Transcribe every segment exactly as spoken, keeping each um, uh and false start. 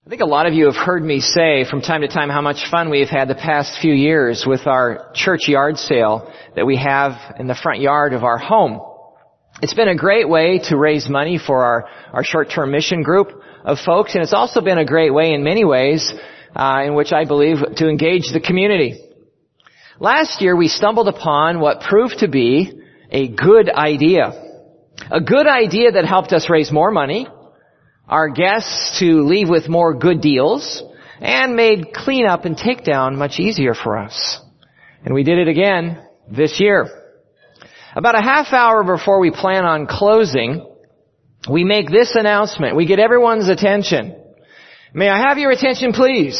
I think a lot of you have heard me say from time to time how much fun we've had the past few years with our church yard sale that we have in the front yard of our home. It's been a great way to raise money for our, our short-term mission group of folks, and it's also been a great way in many ways uh, in which I believe to engage the community. Last year we stumbled upon what proved to be a good idea. A good idea that helped us raise more money, our guests to leave with more good deals, and made cleanup and takedown much easier for us. And we did it again this year. About a half hour before we plan on closing, we make this announcement. We get everyone's attention. May I have your attention, please?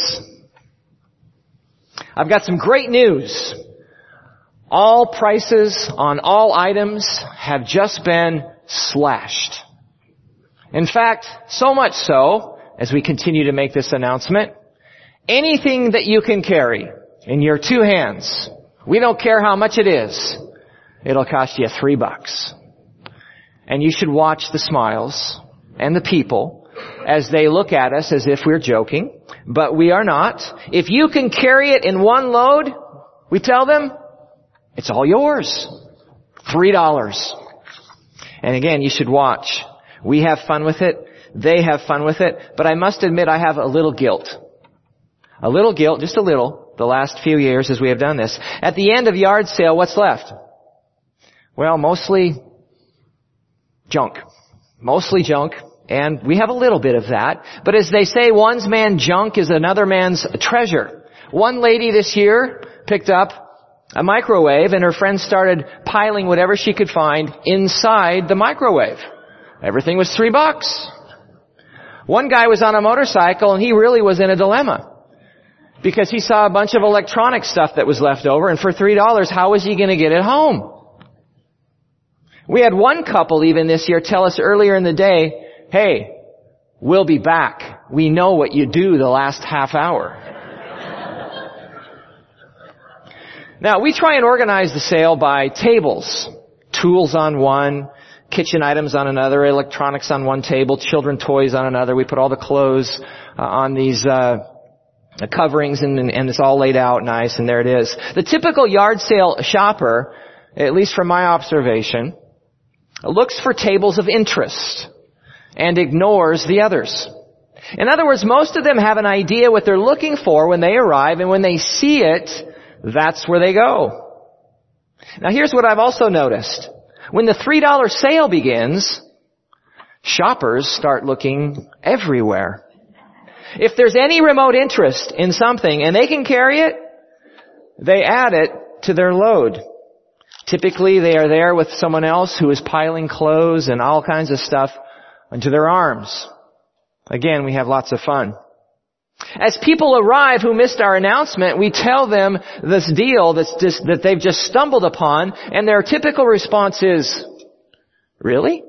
I've got some great news. All prices on all items have just been slashed. In fact, so much so, as we continue to make this announcement, anything that you can carry in your two hands, we don't care how much it is, it'll cost you three bucks. And you should watch the smiles and the people as they look at us as if we're joking, but we are not. If you can carry it in one load, we tell them, it's all yours. Three dollars. And again, you should watch. We have fun with it. They have fun with it. But I must admit I have a little guilt. A little guilt, just a little, the last few years as we have done this. At the end of yard sale, what's left? Well, mostly junk. Mostly junk. And we have a little bit of that. But as they say, one man's junk is another man's treasure. One lady this year picked up a microwave and her friends started piling whatever she could find inside the microwave. Everything was three bucks. One guy was on a motorcycle and he really was in a dilemma because he saw a bunch of electronic stuff that was left over, and for three dollars, how was he going to get it home? We had one couple even this year tell us earlier in the day, hey, we'll be back. We know what you do the last half hour. Now, we try and organize the sale by tables. Tools on one, kitchen items on another, electronics on one table, children toys on another. We put all the clothes uh, on these uh coverings, and, and it's all laid out nice, and there it is. The typical yard sale shopper, at least from my observation, looks for tables of interest and ignores the others. In other words, most of them have an idea what they're looking for when they arrive, and when they see it, that's where they go. Now here's what I've also noticed. When the three dollar sale begins, shoppers start looking everywhere. If there's any remote interest in something and they can carry it, they add it to their load. Typically they are there with someone else who is piling clothes and all kinds of stuff onto their arms. Again, we have lots of fun. As people arrive who missed our announcement, we tell them this deal that's just, that they've just stumbled upon, and their typical response is, really?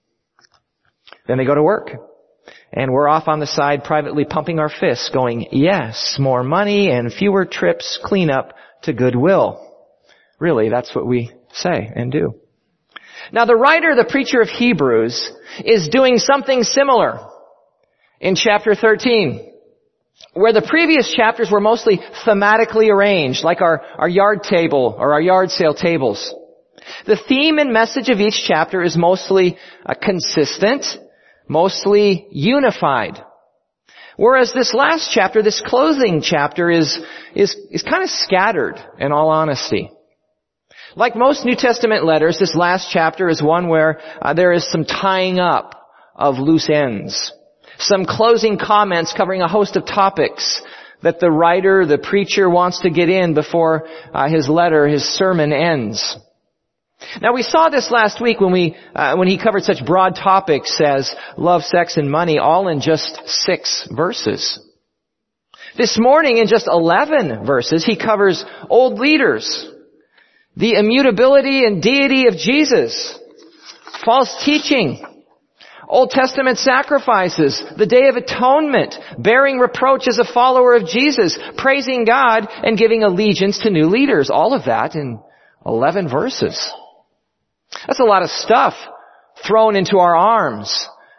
Then they go to work. And we're off on the side privately pumping our fists going, yes, more money and fewer trips, cleanup to Goodwill. Really, that's what we say and do. Now the writer, the preacher of Hebrews, is doing something similar in chapter thirteen. Where the previous chapters were mostly thematically arranged, like our, our yard table or our yard sale tables. The theme and message of each chapter is mostly uh, consistent, mostly unified. Whereas this last chapter, this closing chapter is, is, is kind of scattered, in all honesty. Like most New Testament letters, this last chapter is one where uh, there is some tying up of loose ends. Some closing comments covering a host of topics that the writer, the preacher wants to get in before uh, his letter, his sermon ends. Now we saw this last week when we, uh, when he covered such broad topics as love, sex, and money, all in just six verses. This morning in just eleven verses, he covers old leaders, the immutability and deity of Jesus, false teaching, Old Testament sacrifices, the Day of Atonement, bearing reproach as a follower of Jesus, praising God, and giving allegiance to new leaders. All of that in eleven verses. That's a lot of stuff thrown into our arms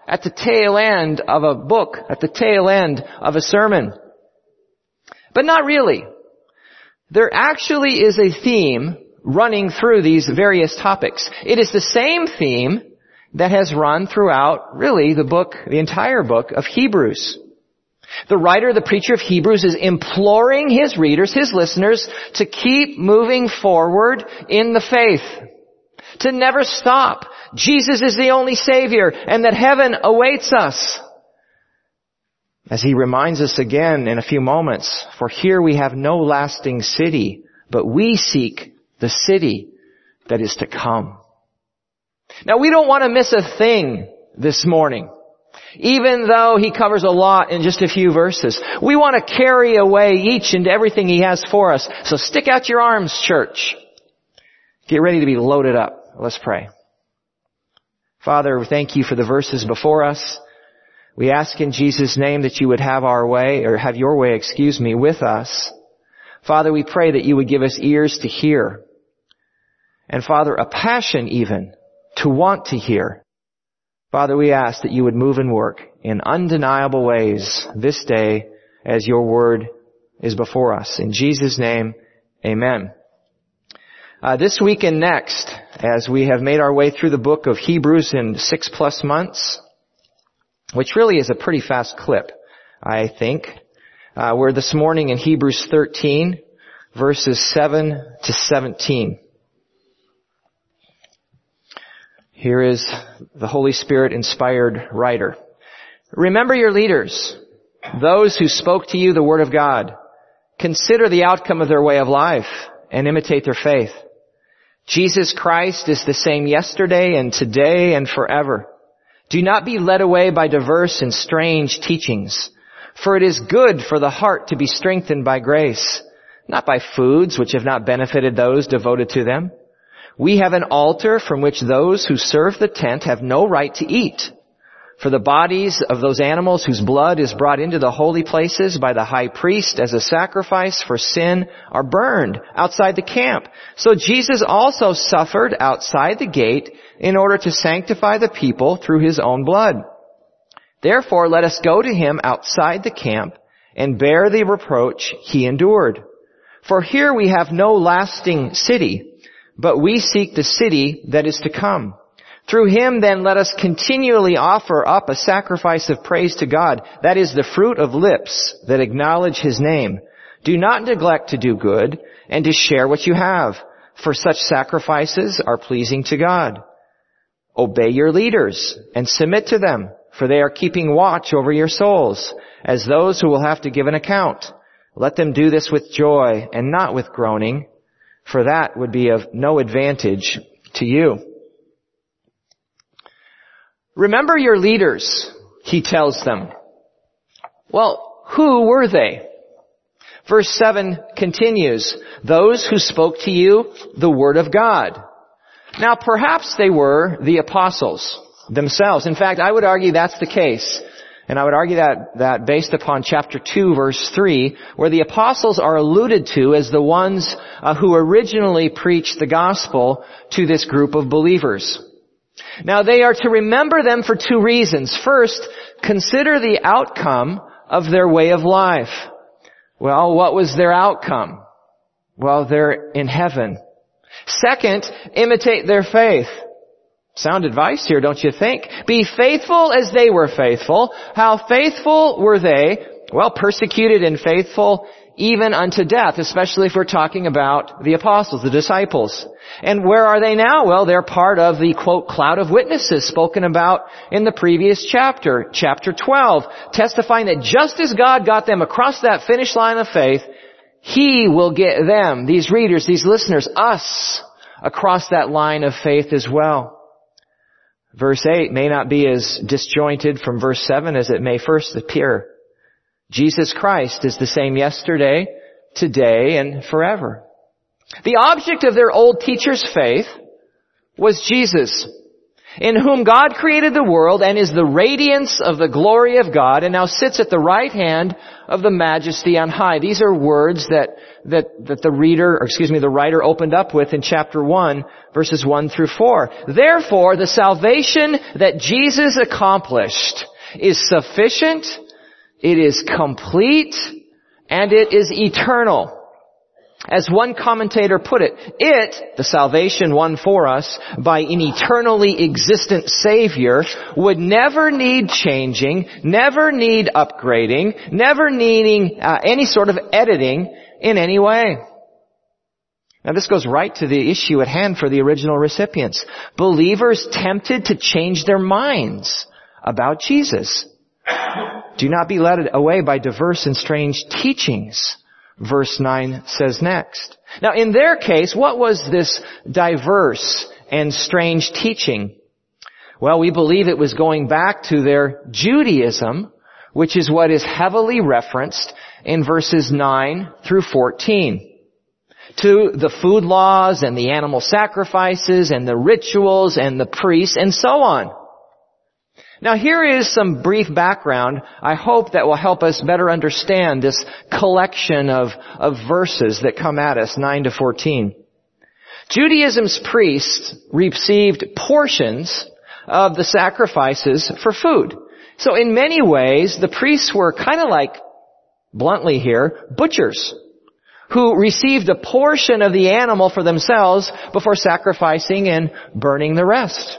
at the tail end of a book, at the tail end of a sermon. But not really. There actually is a theme running through these various topics. It is the same theme that has run throughout, really, the book, the entire book of Hebrews. The writer, the preacher of Hebrews is imploring his readers, his listeners, to keep moving forward in the faith. To never stop. Jesus is the only Savior, and that heaven awaits us. As he reminds us again in a few moments, for here we have no lasting city, but we seek the city that is to come. Now we don't want to miss a thing this morning. Even though he covers a lot in just a few verses. We want to carry away each and everything he has for us. So stick out your arms, church. Get ready to be loaded up. Let's pray. Father, we thank you for the verses before us. We ask in Jesus' name that you would have our way, or have your way, excuse me, with us. Father, we pray that you would give us ears to hear. And Father, a passion even to want to hear. Father, we ask that you would move and work in undeniable ways this day as your word is before us. In Jesus' name, amen. Uh, this week and next, as we have made our way through the book of Hebrews in six plus months, which really is a pretty fast clip, I think, uh, we're this morning in Hebrews thirteen, verses seven to seventeen. Here is the Holy Spirit-inspired writer. Remember your leaders, those who spoke to you the word of God. Consider the outcome of their way of life and imitate their faith. Jesus Christ is the same yesterday and today and forever. Do not be led away by diverse and strange teachings, for it is good for the heart to be strengthened by grace, not by foods which have not benefited those devoted to them. We have an altar from which those who serve the tent have no right to eat. For the bodies of those animals whose blood is brought into the holy places by the high priest as a sacrifice for sin are burned outside the camp. So Jesus also suffered outside the gate in order to sanctify the people through his own blood. Therefore, let us go to him outside the camp and bear the reproach he endured. For here we have no lasting city, but we seek the city that is to come. Through him then let us continually offer up a sacrifice of praise to God. That is the fruit of lips that acknowledge his name. Do not neglect to do good and to share what you have, for such sacrifices are pleasing to God. Obey your leaders and submit to them, for they are keeping watch over your souls, as those who will have to give an account. Let them do this with joy and not with groaning, for that would be of no advantage to you. Remember your leaders, he tells them. Well, who were they? Verse seven continues, those who spoke to you the word of God. Now perhaps they were the apostles themselves. In fact, I would argue that's the case. And I would argue that, that based upon chapter two, verse three, where the apostles are alluded to as the ones uh, who originally preached the gospel to this group of believers. Now they are to remember them for two reasons. First, consider the outcome of their way of life. Well, what was their outcome? Well, they're in heaven. Second, imitate their faith. Sound advice here, don't you think? Be faithful as they were faithful. How faithful were they? Well, persecuted and faithful even unto death, especially if we're talking about the apostles, the disciples. And where are they now? Well, they're part of the, quote, cloud of witnesses spoken about in the previous chapter, chapter twelve, testifying that just as God got them across that finish line of faith, he will get them, these readers, these listeners, us, across that line of faith as well. Verse eight may not be as disjointed from verse seven as it may first appear. Jesus Christ is the same yesterday, today, and forever. The object of their old teacher's faith was Jesus. in whom God created the world and is the radiance of the glory of God and now sits at the right hand of the majesty on high. These are words that, that, that the reader, or excuse me, the writer opened up with in chapter one, verses one through four. Therefore, the salvation that Jesus accomplished is sufficient, it is complete, and it is eternal. As one commentator put it, it, the salvation won for us by an eternally existent Savior, would never need changing, never need upgrading, never needing uh, any sort of editing in any way. Now this goes right to the issue at hand for the original recipients. Believers tempted to change their minds about Jesus. Do not be led away by diverse and strange teachings. Verse nine says next. Now in their case, what was this diverse and strange teaching? Well, we believe it was going back to their Judaism, which is what is heavily referenced in verses nine through fourteen. To the food laws and the animal sacrifices and the rituals and the priests and so on. Now here is some brief background, I hope, that will help us better understand this collection of, of verses that come at us, nine to fourteen. Judaism's priests received portions of the sacrifices for food. So in many ways, the priests were kind of like, bluntly here, butchers, who received a portion of the animal for themselves before sacrificing and burning the rest.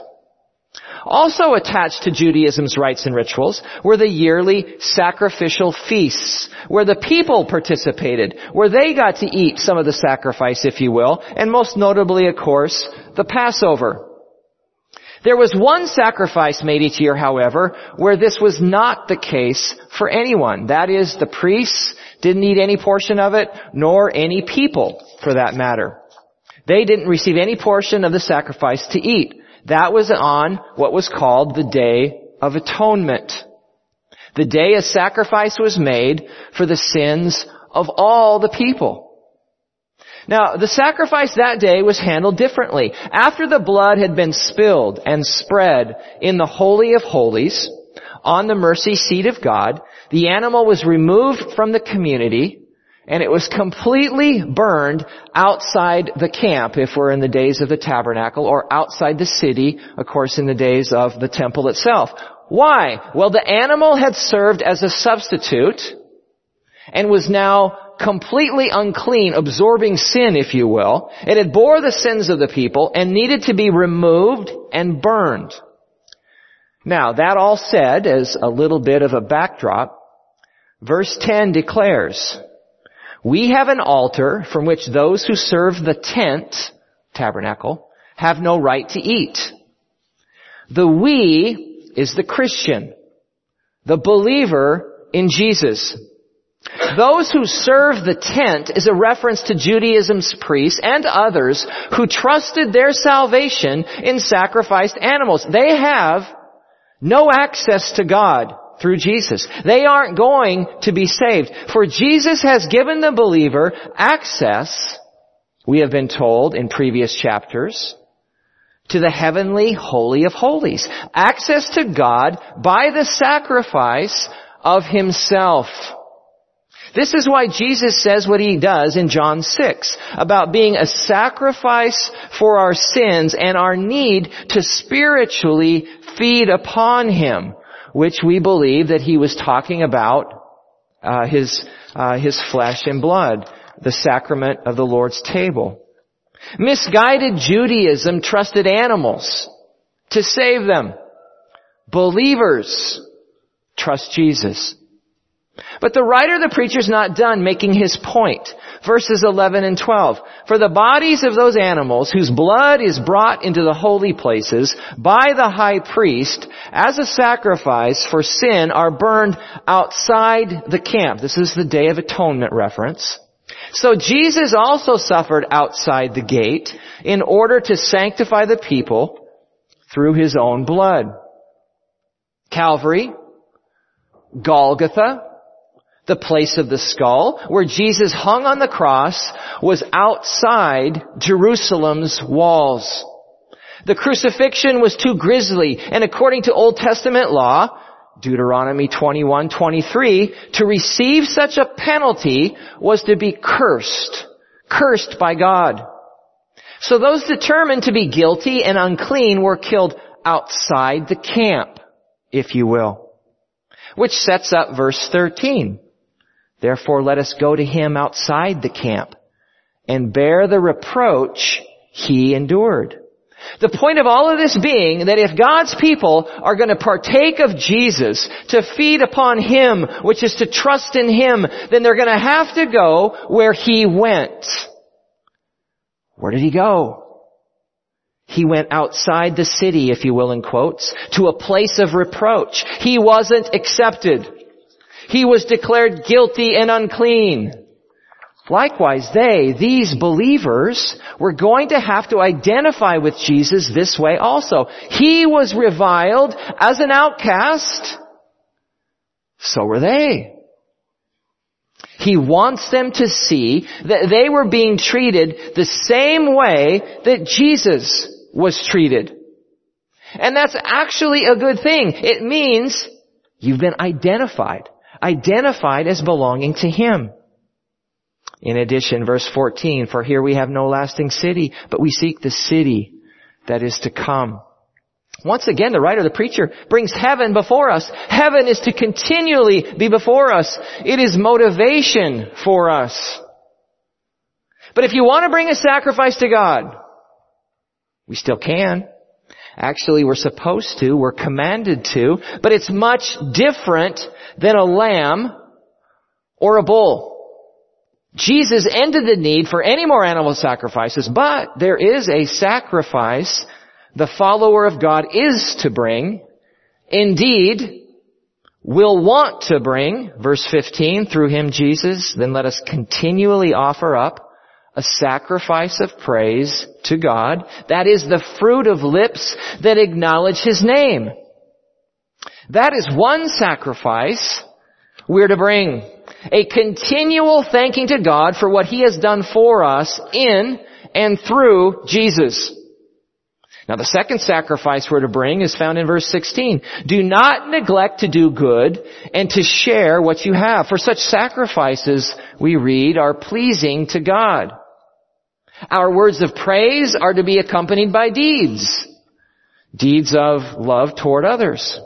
Also attached to Judaism's rites and rituals were the yearly sacrificial feasts, where the people participated, where they got to eat some of the sacrifice, if you will, and most notably, of course, the Passover. There was one sacrifice made each year, however, where this was not the case for anyone. That is, the priests didn't eat any portion of it, nor any people, for that matter. They didn't receive any portion of the sacrifice to eat. That was on what was called the Day of Atonement. The day a sacrifice was made for the sins of all the people. Now, the sacrifice that day was handled differently. After the blood had been spilled and spread in the Holy of Holies, on the mercy seat of God, the animal was removed from the community, and it was completely burned outside the camp, if we're in the days of the tabernacle, or outside the city, of course, in the days of the temple itself. Why? Well, the animal had served as a substitute and was now completely unclean, absorbing sin, if you will. It had bore the sins of the people and needed to be removed and burned. Now, that all said, as a little bit of a backdrop, verse ten declares, we have an altar from which those who serve the tent, tabernacle, have no right to eat. The we is the Christian, the believer in Jesus. Those who serve the tent is a reference to Judaism's priests and others who trusted their salvation in sacrificed animals. They have no access to God through Jesus. They aren't going to be saved. For Jesus has given the believer access, we have been told in previous chapters, to the heavenly Holy of Holies. Access to God by the sacrifice of Himself. This is why Jesus says what He does in John six about being a sacrifice for our sins and our need to spiritually feed upon Him, which we believe that He was talking about uh, His uh, His flesh and blood, the sacrament of the Lord's table. Misguided Judaism trusted animals to save them. Believers trust Jesus. But the writer, the preacher's not done making his point. Verses eleven and twelve. For the bodies of those animals whose blood is brought into the holy places by the high priest as a sacrifice for sin are burned outside the camp. This is the Day of Atonement reference. So Jesus also suffered outside the gate in order to sanctify the people through His own blood. Calvary, Golgotha, the place of the skull, where Jesus hung on the cross, was outside Jerusalem's walls. The crucifixion was too grisly, and according to Old Testament law, Deuteronomy twenty-one twenty-three, to receive such a penalty was to be cursed, cursed by God. So those determined to be guilty and unclean were killed outside the camp, if you will. Which sets up verse thirteen. Therefore let us go to him outside the camp and bear the reproach he endured. The point of all of this being that if God's people are going to partake of Jesus, to feed upon him, which is to trust in him, then they're going to have to go where he went. Where did he go? He went outside the city, if you will, in quotes, to a place of reproach. He wasn't accepted. He was declared guilty and unclean. Likewise, they, these believers, were going to have to identify with Jesus this way also. He was reviled as an outcast. So were they. He wants them to see that they were being treated the same way that Jesus was treated. And that's actually a good thing. It means you've been identified. Identified as belonging to him. In addition, verse fourteen, for here we have no lasting city, but we seek the city that is to come. Once again, the writer, the preacher, brings heaven before us. Heaven is to continually be before us. It is motivation for us. But if you want to bring a sacrifice to God, we still can. Actually, we're supposed to, we're commanded to, but it's much different than a lamb or a bull. Jesus ended the need for any more animal sacrifices, but there is a sacrifice the follower of God is to bring, indeed, will want to bring, verse fifteen, through him, Jesus, then let us continually offer up a sacrifice of praise to God. That is the fruit of lips that acknowledge his name. That is one sacrifice we're to bring. A continual thanking to God for what he has done for us in and through Jesus. Now the second sacrifice we're to bring is found in verse sixteen. Do not neglect to do good and to share what you have. For such sacrifices, we read, are pleasing to God. Our words of praise are to be accompanied by deeds. Deeds of love toward others.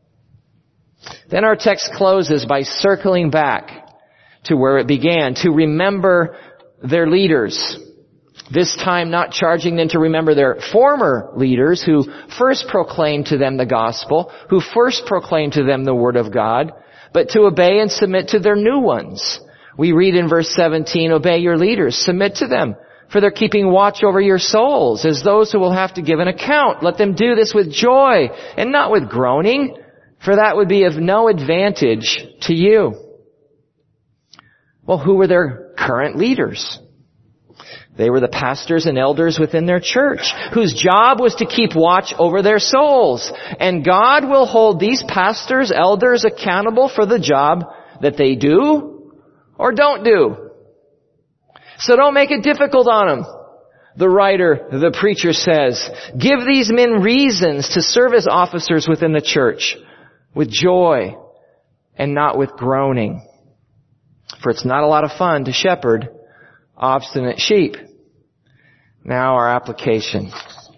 Then our text closes by circling back to where it began, to remember their leaders. This time not charging them to remember their former leaders who first proclaimed to them the gospel, who first proclaimed to them the word of God, but to obey and submit to their new ones. We read in verse seventeen, obey your leaders, submit to them, for they're keeping watch over your souls as those who will have to give an account. Let them do this with joy and not with groaning, for that would be of no advantage to you. Well, who were their current leaders? They were the pastors and elders within their church, whose job was to keep watch over their souls. And God will hold these pastors, elders accountable for the job that they do or don't do. So don't make it difficult on them. The writer, the preacher says, give these men reasons to serve as officers within the church with joy and not with groaning. For it's not a lot of fun to shepherd obstinate sheep. Now our application.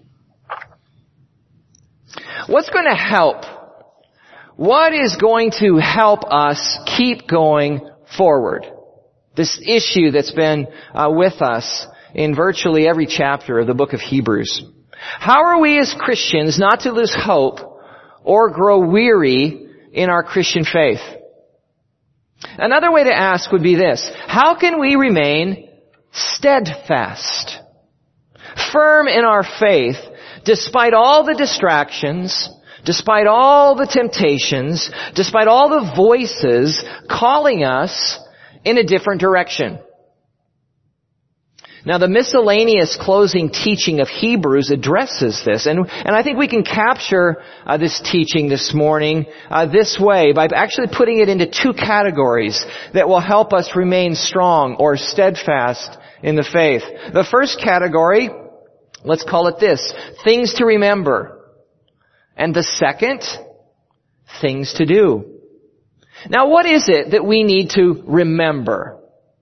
What's going to help? What is going to help us keep going forward? This issue that's been uh, with us in virtually every chapter of the book of Hebrews. How are we as Christians not to lose hope or grow weary in our Christian faith? Another way to ask would be this. How can we remain steadfast, firm in our faith, despite all the distractions, despite all the temptations, despite all the voices calling us in a different direction? Now the miscellaneous closing teaching of Hebrews addresses this, and, and I think we can capture uh, this teaching this morning uh, this way by actually putting it into two categories that will help us remain strong or steadfast in the faith. The first category Let's call it this. Things to remember. And the second, things to do. Now what is it that we need to remember?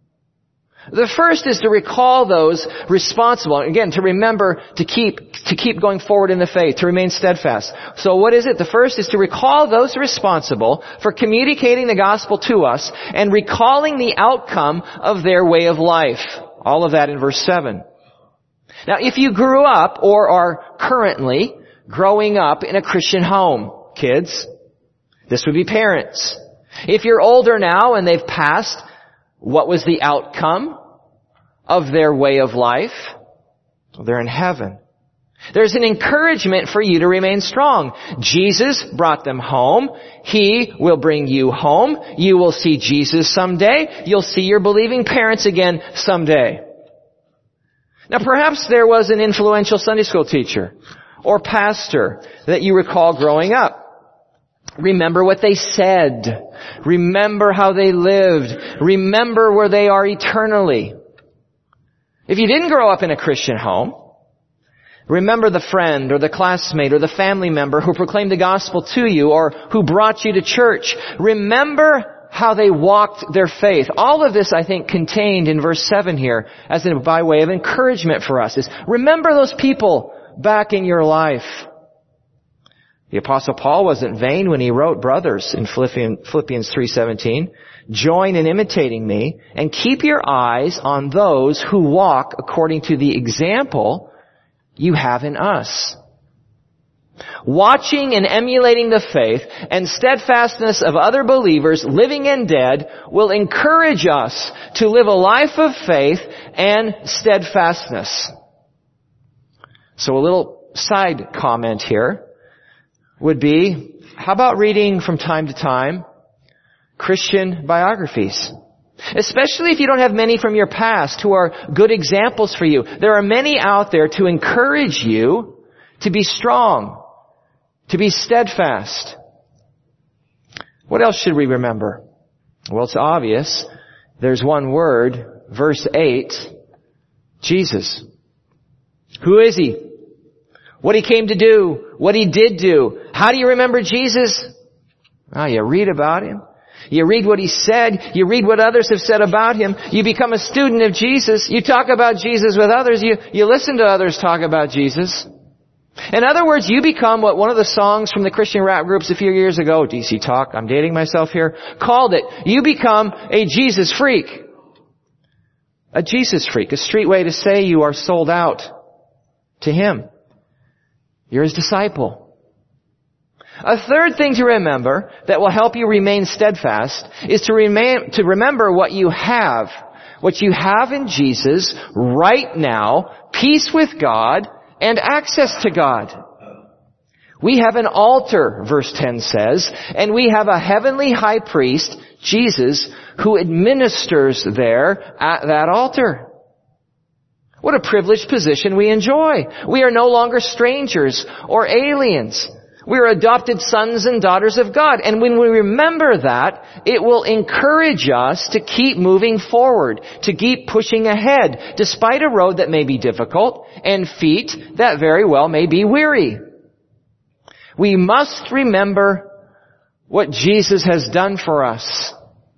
The first is to recall those responsible. Again, to remember to keep, to keep going forward in the faith, to remain steadfast. So what is it? The first is to recall those responsible for communicating the gospel to us and recalling the outcome of their way of life. All of that in verse seven. Now, if you grew up or are currently growing up in a Christian home, kids, this would be parents. If you're older now and they've passed, what was the outcome of their way of life? Well, they're in heaven. There's an encouragement for you to remain strong. Jesus brought them home. He will bring you home. You will see Jesus someday. You'll see your believing parents again someday. Now perhaps there was an influential Sunday school teacher or pastor that you recall growing up. Remember what they said. Remember how they lived. Remember where they are eternally. If you didn't grow up in a Christian home, remember the friend or the classmate or the family member who proclaimed the gospel to you or who brought you to church. Remember how they walked their faith. All of this, I think, contained in verse seven here as in, by way of encouragement for us is remember those people back in your life. The Apostle Paul wasn't vain when he wrote, brothers, in Philippians three seventeen, join in imitating me and keep your eyes on those who walk according to the example you have in us. Watching and emulating the faith and steadfastness of other believers, living and dead, will encourage us to live a life of faith and steadfastness. So a little side comment here would be, how about reading from time to time Christian biographies? Especially if you don't have many from your past who are good examples for you. There are many out there to encourage you to be strong, to be steadfast. What else should we remember? Well, it's obvious. There's one word, verse eight, Jesus. Who is He? What He came to do, what He did do. How do you remember Jesus? Oh, you read about Him. You read what He said. You read what others have said about Him. You become a student of Jesus. You talk about Jesus with others. You, you listen to others talk about Jesus. In other words, you become what one of the songs from the Christian rap groups a few years ago, D C Talk, I'm dating myself here, called it. You become a Jesus freak. A Jesus freak. A street way to say you are sold out to Him. You're His disciple. A third thing to remember that will help you remain steadfast is to remain, to remember what you have. What you have in Jesus right now, peace with God and access to God. We have an altar, verse ten says, and we have a heavenly high priest, Jesus, who administers there at that altar. What a privileged position we enjoy. We are no longer strangers or aliens. We are adopted sons and daughters of God. And when we remember that, it will encourage us to keep moving forward, to keep pushing ahead, despite a road that may be difficult and feet that very well may be weary. We must remember what Jesus has done for us.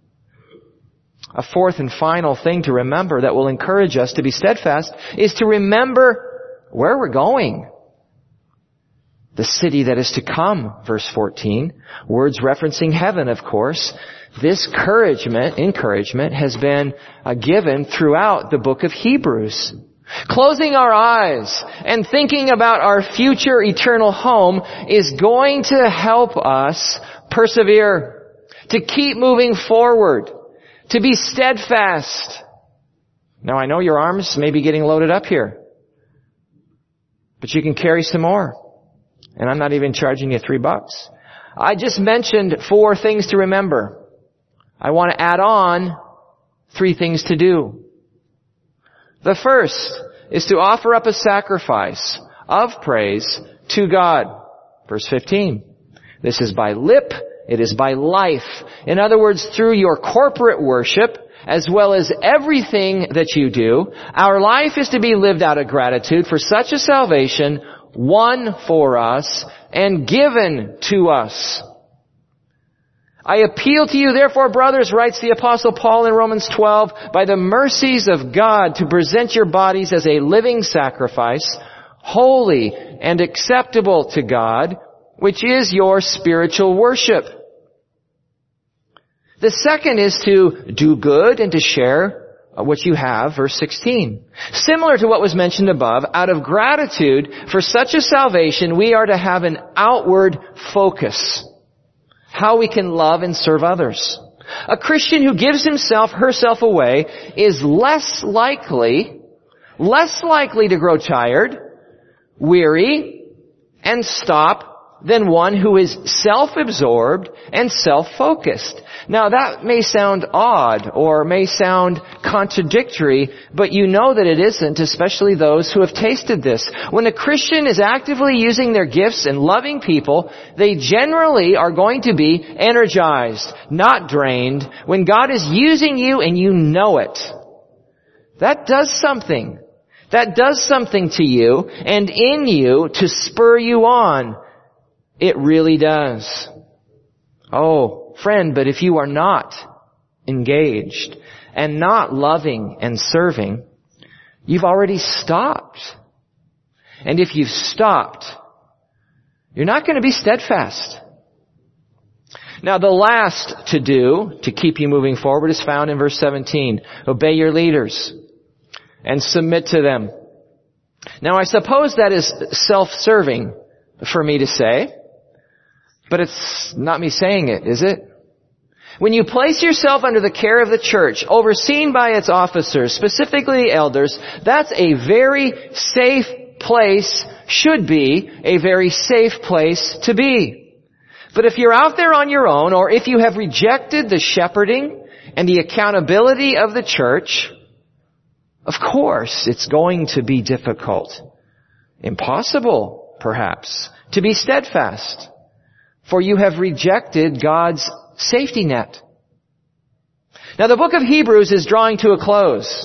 A fourth and final thing to remember that will encourage us to be steadfast is to remember where we're going. The city that is to come, verse fourteen. Words referencing heaven, of course. This encouragement, encouragement has been uh, given throughout the book of Hebrews. Closing our eyes and thinking about our future eternal home is going to help us persevere, to keep moving forward, to be steadfast. Now I know your arms may be getting loaded up here, but you can carry some more. And I'm not even charging you three bucks. I just mentioned four things to remember. I want to add on three things to do. The first is to offer up a sacrifice of praise to God. Verse fifteen. This is by lip, it is by life. In other words, through your corporate worship, as well as everything that you do, our life is to be lived out of gratitude for such a salvation won for us and given to us. I appeal to you, therefore, brothers, writes the Apostle Paul in Romans twelve, by the mercies of God, to present your bodies as a living sacrifice, holy and acceptable to God, which is your spiritual worship. The second is to do good and to share what you have, verse sixteen. Similar to what was mentioned above, out of gratitude for such a salvation, we are to have an outward focus. How we can love and serve others. A Christian who gives himself, herself away is less likely, less likely to grow tired, weary, and stop than one who is self-absorbed and self-focused. Now that may sound odd or may sound contradictory, but you know that it isn't, especially those who have tasted this. When a Christian is actively using their gifts and loving people, they generally are going to be energized, not drained, when God is using you and you know it. That does something. That does something to you and in you to spur you on. It really does. Oh, friend, but if you are not engaged and not loving and serving, you've already stopped. And if you've stopped, you're not going to be steadfast. Now, the last to do to keep you moving forward is found in verse seventeen. Obey your leaders and submit to them. Now, I suppose that is self-serving for me to say. But it's not me saying it, is it? When you place yourself under the care of the church, overseen by its officers, specifically elders, that's a very safe place, should be a very safe place to be. But if you're out there on your own, or if you have rejected the shepherding and the accountability of the church, of course it's going to be difficult, impossible perhaps, to be steadfast. For you have rejected God's safety net. Now the book of Hebrews is drawing to a close.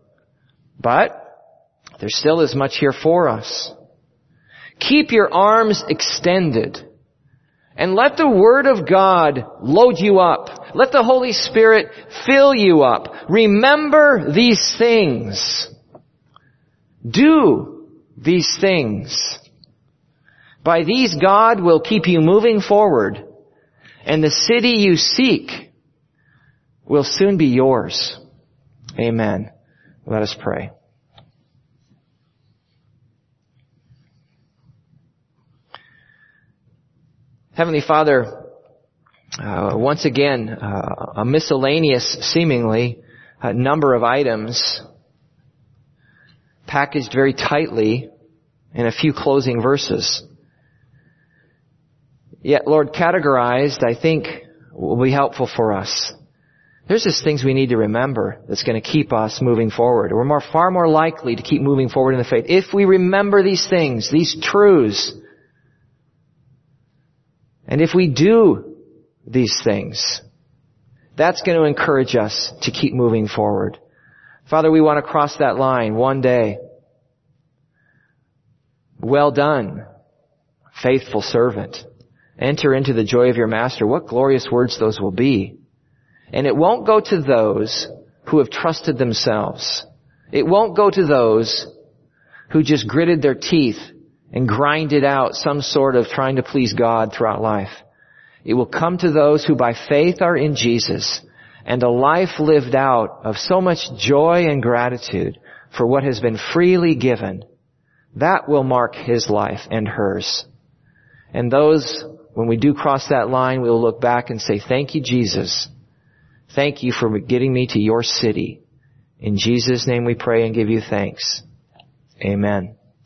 But there still is much here for us. Keep your arms extended. And let the Word of God load you up. Let the Holy Spirit fill you up. Remember these things. Do these things. By these God will keep you moving forward, and the city you seek will soon be yours. Amen. Let us pray. Heavenly Father, uh, once again, uh, a miscellaneous, seemingly, uh, number of items packaged very tightly in a few closing verses. Yet, Lord, categorized, I think, will be helpful for us. There's just things we need to remember that's going to keep us moving forward. We're more, far more likely to keep moving forward in the faith if we remember these things, these truths. And if we do these things, that's going to encourage us to keep moving forward. Father, we want to cross that line one day. Well done, faithful servant. Enter into the joy of your master. What glorious words those will be. And it won't go to those who have trusted themselves. It won't go to those who just gritted their teeth and grinded out some sort of trying to please God throughout life. It will come to those who by faith are in Jesus, and a life lived out of so much joy and gratitude for what has been freely given. That will mark his life and hers. And those, when we do cross that line, we will look back and say, thank you, Jesus. Thank you for getting me to your city. In Jesus' name we pray and give you thanks. Amen.